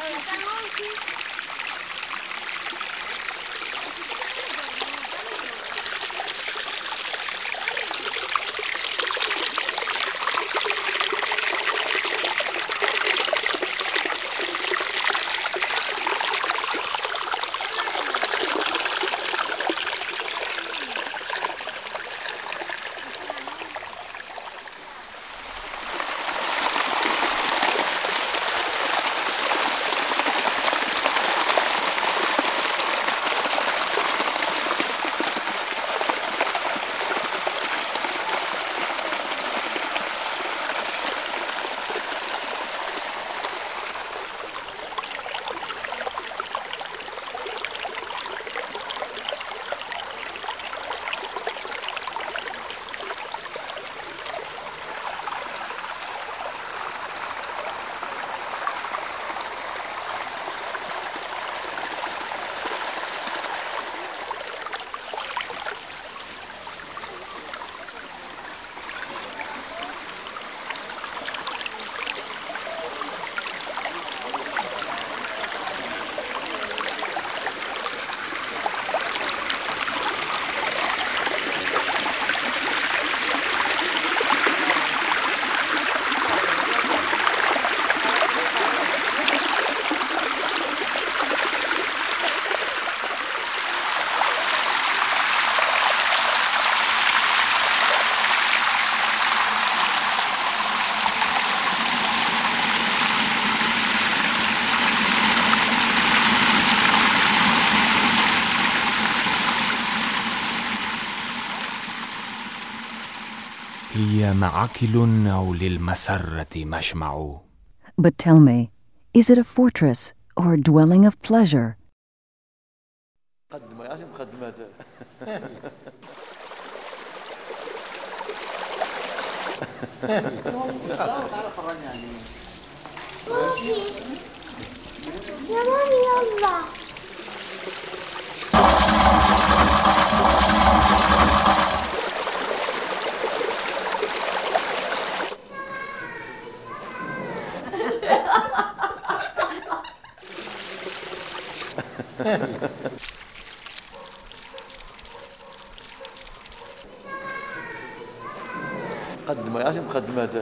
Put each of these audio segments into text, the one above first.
هي معقل أو للمسرة مشمع. But tell me, is it a fortress or a dwelling of pleasure? قدم يا عشان مقدمات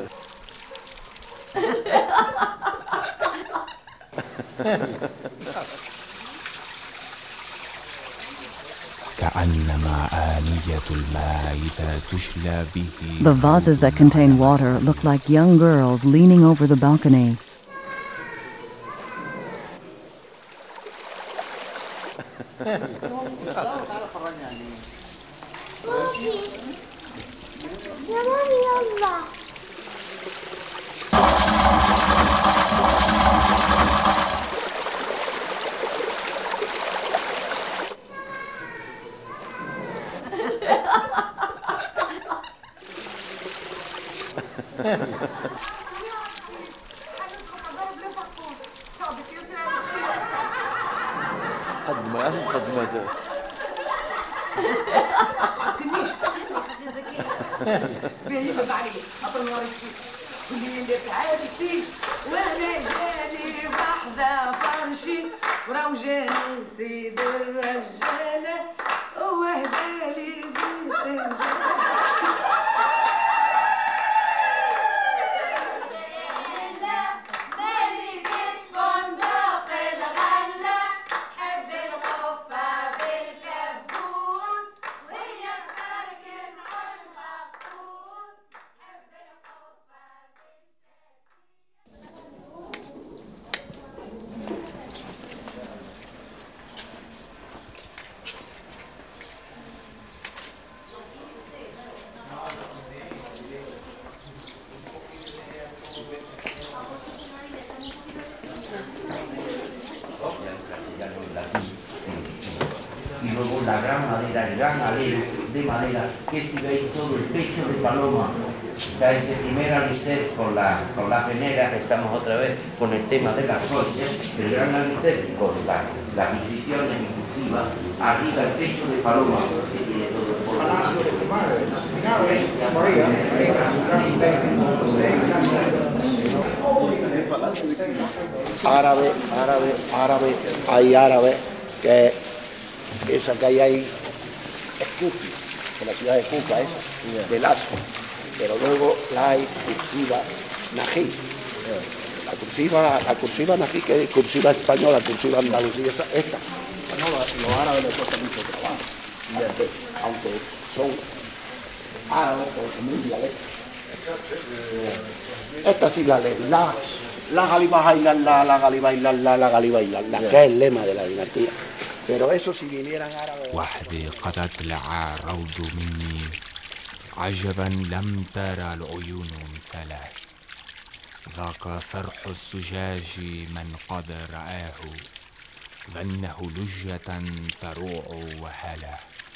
كأنما آنية الماء إذا تشلى به. The vases that contain water look like young girls leaning over the balcony. قدم يا عشان مقدمات بيجب عليه أطول ورشي واللي تعرسي وانا جاني بحذا فرشي وروجاني سيد الرجالة وهدالي زيت الرجالة. Y luego la gran madera, el gran alero de madera que se ve todo el pecho de paloma. Da ese primer alicer con la venera, que estamos otra vez con el tema de las joyas, el gran alicer con las incisiones inclusivas, arriba el pecho de paloma, que tiene todo el polvo. árabe, hay árabe, que esa que hay ahí es Kufi, de la ciudad de Kufa, esa, de Lazo. Pero luego la hay cursiva nají. La cursiva nají, que es cursiva española, cursiva andalusí, esta. No, los árabes les cuesta mucho trabajo, aunque son árabes, con un dialecto. Esta sí la ley, la galiba que es el lema de la dinastía. Pero eso si vinieran árabes. وحدي قد أطلع الروض مني عجبا لم ترى العيون مثله ذاك صرح الزجاج من قد رآه ظنه لجة تروع وهلا.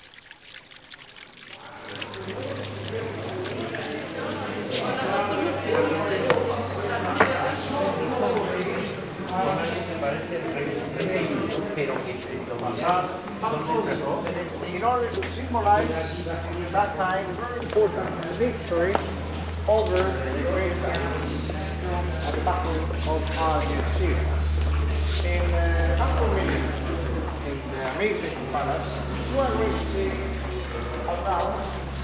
You know, it symbolizes that time very important victory over the great Arabs at the Battle of Algeciras. In Al-Qur'an, in the amazing palace, you are going to see around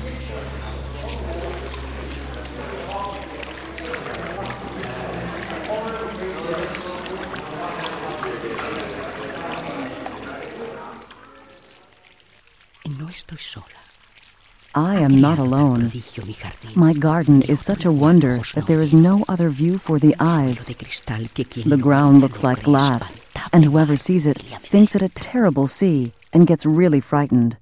No estoy sola. I am not alone. My garden is such a wonder that there is no other view for the eyes. The ground looks like glass, and whoever sees it thinks it a terrible sea and gets really frightened.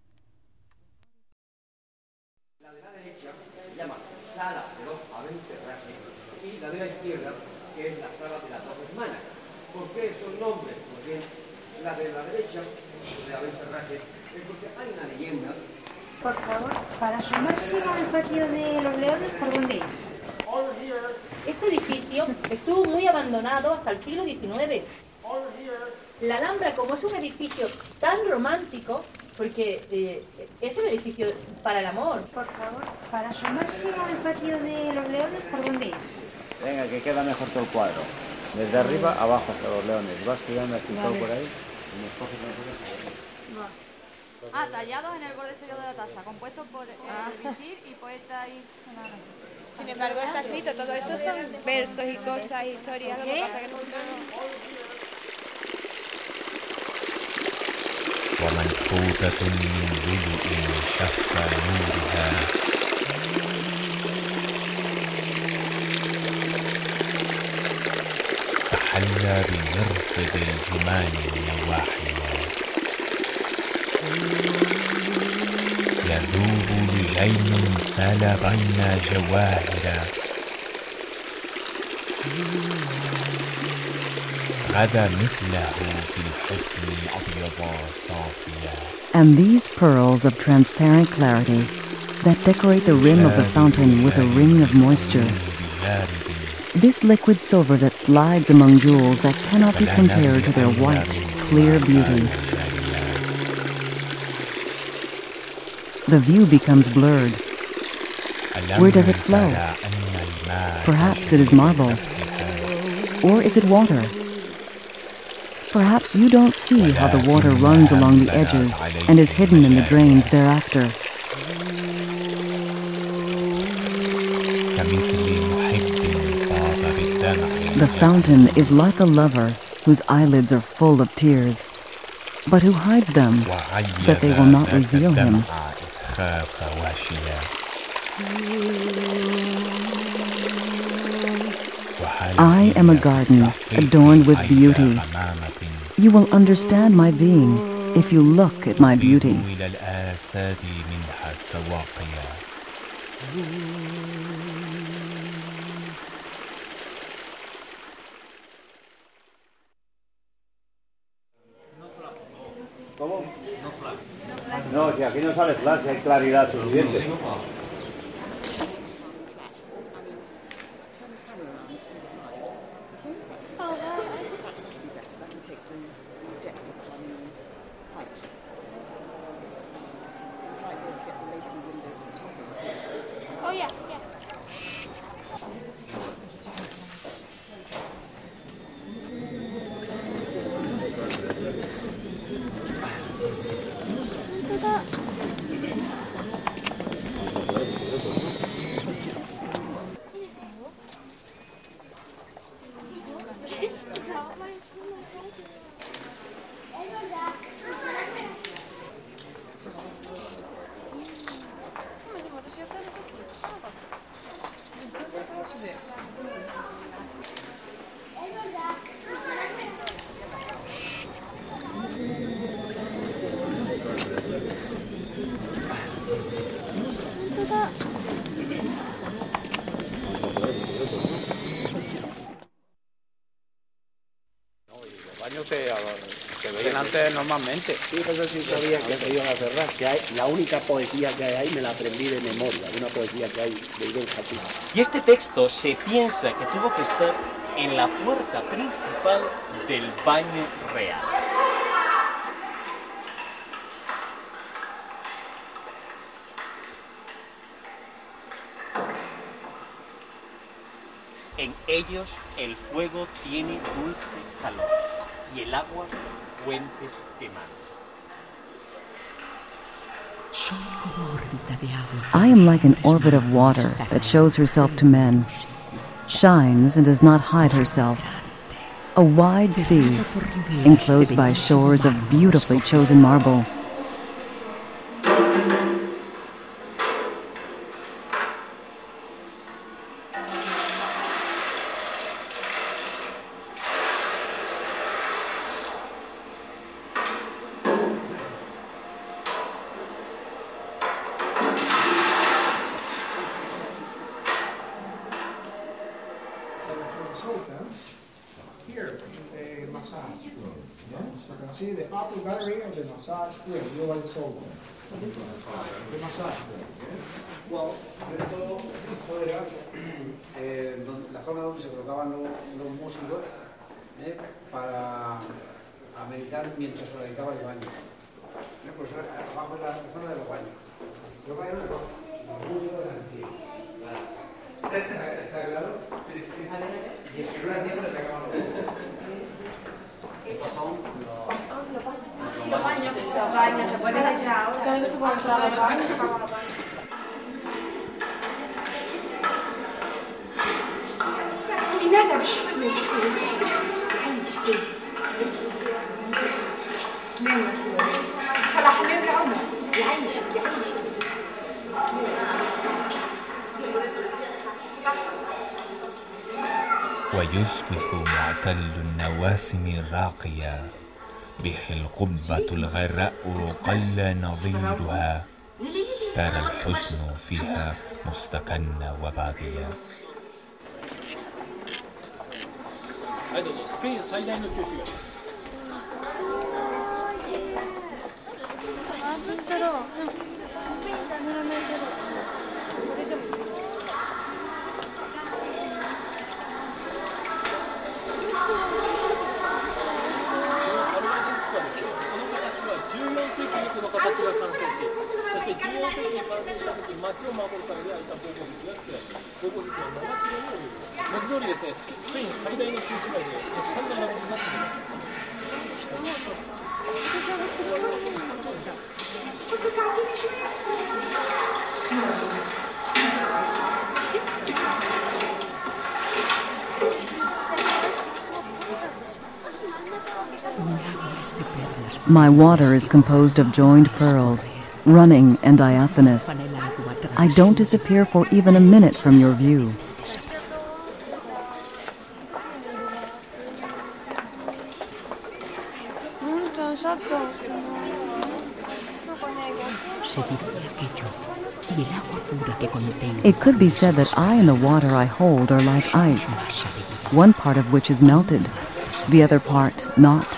La de la derecha se llama Sala de los Abencerrajes y la de la izquierda, que es la Sala de las 12 semanas. ¿Por qué esos nombres? Porque la de la derecha, de Abencerrajes, es porque hay una leyenda. Por favor, para asomarse al patio de los Leones, ¿por dónde es? Este edificio estuvo muy abandonado hasta el siglo XIX. La Alhambra, como es un edificio tan romántico, porque es un edificio para el amor. Por favor, para asomarse al patio de los Leones, ¿por dónde es? Venga, que queda mejor todo el cuadro. Desde arriba abajo hasta los leones. Vas tirando así todo por ahí y nos coges nosotros a ver. Tallados en el borde exterior de la taza, compuestos por el visir y poeta y sonara. Sin embargo, está escrito, todo eso son versos y cosas, historias, lo que pasa que nosotros no... ومنحوتة من لؤلؤ شف نورها تحلى بمرفد الجمان النواحية يذوب لجين سال بين جواهر غدا مثله في الحسن أبيض صافيا. And these pearls of transparent clarity that decorate the rim of the fountain with a ring of moisture. This liquid silver that slides among jewels that cannot be compared to their white, clear beauty. The view becomes blurred. Where does it flow? Perhaps it is marble. Or is it water? Perhaps you don't see how the water runs along the edges and is hidden in the drains thereafter. The fountain is like a lover whose eyelids are full of tears, but who hides them so that they will not reveal him. I am a garden adorned with beauty. You will understand my being if you look at my beauty. ¿Cómo? No, si aquí no sale flash, hay claridad suficiente. Se veían antes normalmente. Sí, pero sí sabía que se iban a cerrar, que hay, la única poesía que hay ahí me la aprendí de memoria, una poesía que hay de Ibn Khatib. Y este texto se piensa que tuvo que estar en la puerta principal del baño real. En ellos el fuego tiene dulce calor y el agua fuentes de mar. I am like an orbit of water that shows herself to men, shines and does not hide herself. A wide sea, enclosed by shores of beautifully chosen marble. Here, a massage room. Yes, you can see the upper gallery of the massage room. You like Sultan. The massage room. Yes. Well, esto era la zona donde se colocaban los músicos para meditar mientras se dedicaba el baño. Pues abajo es la zona de los baños. Los baños los músicos de la antigua. ¿Está claro? Y en una tiempo le sacaban los baños. Estos son los baños. ¿Se pueden entrar ahora? ¿Cómo no se puede entrar a los baños? لا بشوية بشوية عيش كده سلامة شرح لي عمر يعيشك ويصبح معتل النواسم راقيا به القبة الغراء قل نظيرها ترى الحزن فيها مستكن وباغيا. はいどうぞ、スペイン最大の旧市街です。 写真撮ろう。スペインカメラマン撮ろう。これでも。 アルバイセン地区はですね、この形は14世紀にこの形が完成し、そして14世紀に完成した時、町を守るために開いた防護壁が作られています。防護壁は7キロに及びます。文字通りですね、スペイン最大の旧市街でたくさんのラブジが住んでいます。 My water is composed of joined pearls, running and diaphanous. I don't disappear for even a minute from your view. It could be said that I and the water I hold are like ice, one part of which is melted, the other part not.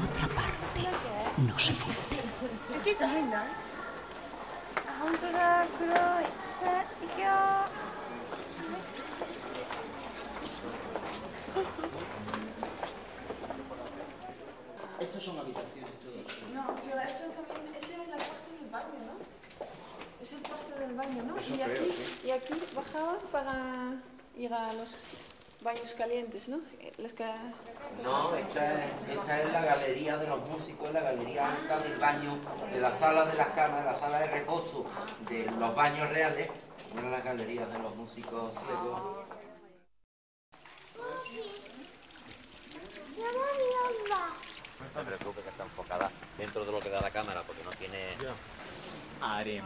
Estos son habitaciones todos. No, pero eso también, esa es la parte del baño, ¿no? Esa es parte del baño, ¿no? Eso y, aquí, creo, sí. y aquí bajaban para ir a los baños calientes, ¿no? No, esta es la galería de los músicos, la galería alta del baño, de la sala de las camas, de la sala de reposo, de los baños reales, una de las galerías de los músicos ciegos. No te preocupes que está enfocada dentro de lo que da la cámara porque no tiene... Harem.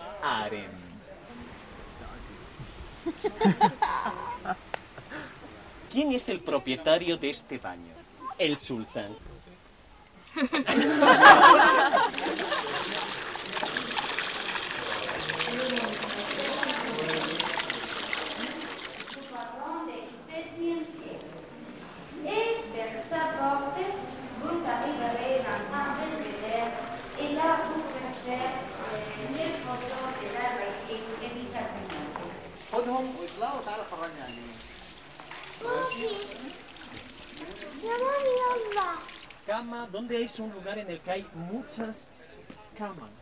¿Quién es el propietario de este baño? El sultán. خدهم واطلعوا وتعالى فرجني عليهم. Cama, ¿dónde es un lugar en el que hay muchas camas?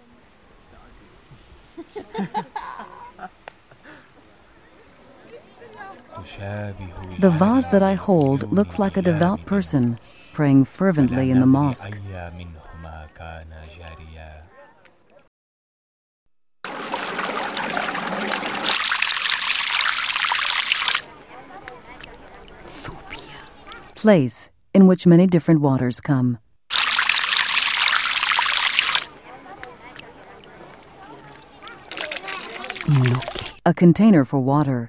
The vase that I hold looks like a devout person praying fervently in the mosque. Place in which many different waters come. A container for water.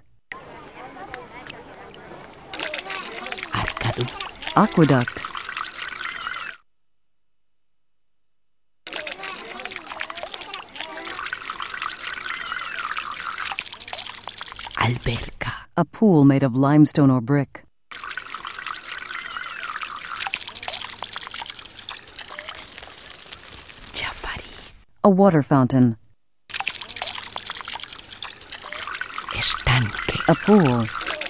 Aqueduct. Alberca. A pool made of limestone or brick. A water fountain. Estanque. A pool.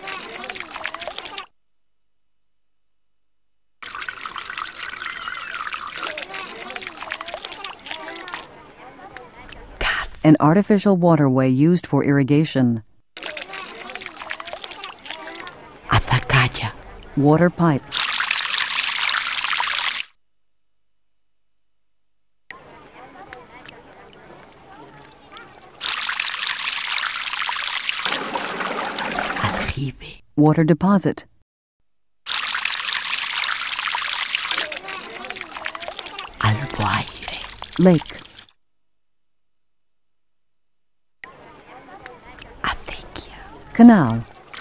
An artificial waterway used for irrigation. Azacaya. Water pipe. Aljibe. Water deposit. Alguaire. Lake. Acequia. Canal.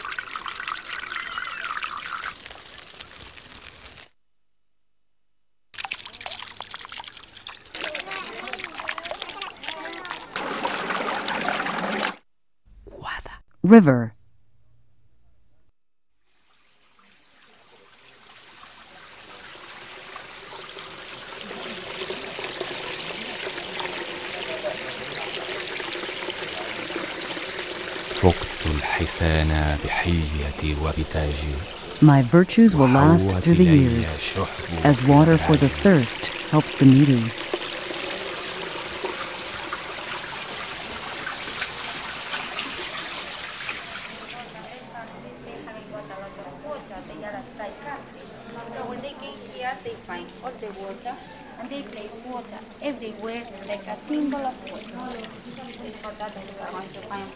River. فقت الحسان بحليتي وبتاجي. My virtues will last through the years, as water for the thirst helps the needy. So when they came here, they find all the water, and they place water everywhere like a symbol of water. It's for that we are going to find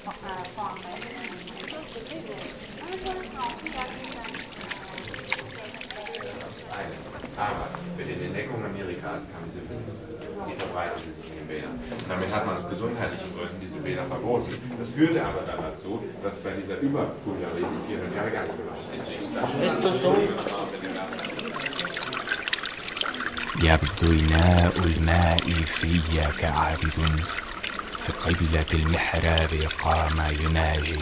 Aber mit den Entdeckungen Amerikas kam die Syphilis. Die verbreitete sich in den Bädern. Und damit hat man aus gesundheitlichen Gründen diese Bäder verboten. Das führte aber dann dazu, dass bei dieser Überkulturalisierung 400 Jahre gar nicht gemacht ist. يبدو إناء الماء في كعابد في قبلة المحراب قام يناجي.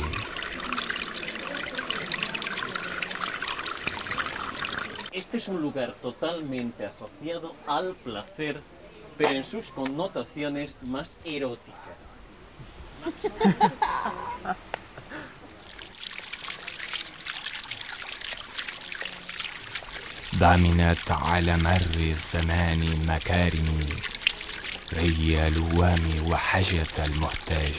Este es un lugar totalmente asociado al placer, pero en sus connotaciones más eróticas. ضمنت على مر الزمان مكارمي ري لوام وحاجة المحتاج.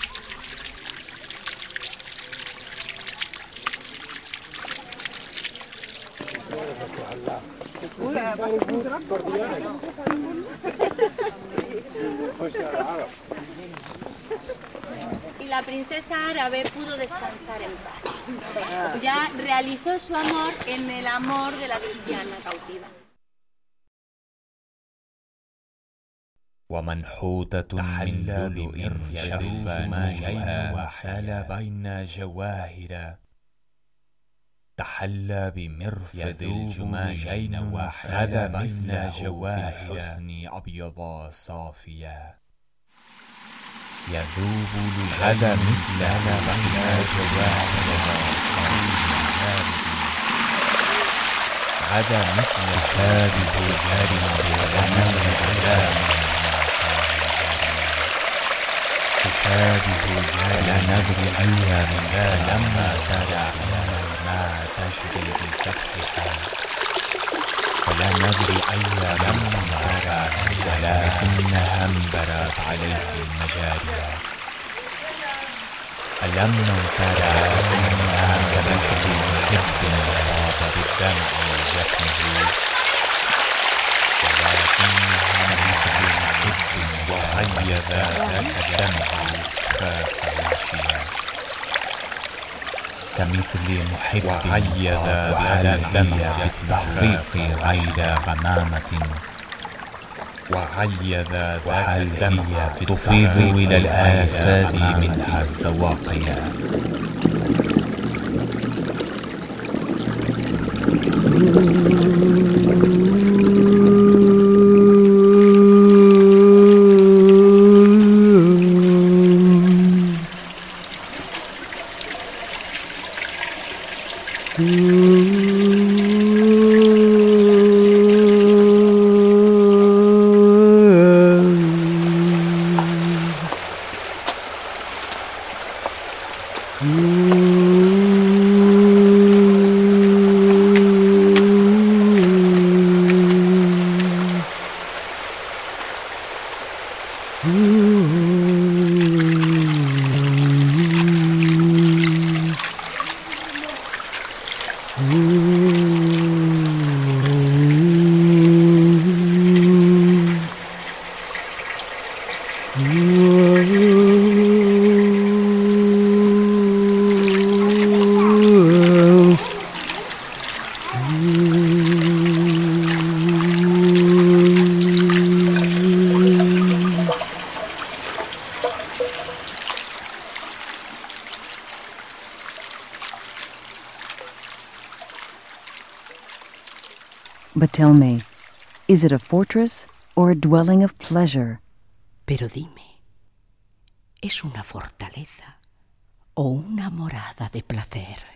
Y la princesa árabe pudo descansar en paz. Ya realizó su amor en el amor de la cristiana cautiva. ومنحوتة من لؤلؤ شف ماجها وسال بين جواهر تحلى بمرفد الجماجين وسال بين جواهر الحسن أبيض صافيا يذوب هذا مثل بين جواهر صافيا هذا مثل شابه جارم تشابه لا ندري أيها من لما ترى ما تجري بسفحها فلا ندري أيها لما ترى ولكنها انبرت عليه المجاري ألم ترى أنها كمثل محب فاض بالدمع جفنه ولكنها مثل محب وغيب ذاك الدمع خاف يشيا كمثل محب وغيب على الدمع في التحقيق غير غمامة وغيب ذاك الدمع تفيض إلى الآساد منها السواقيا But tell me, is it a fortress or a dwelling of pleasure? Pero dime, ¿es una fortaleza o una morada de placer?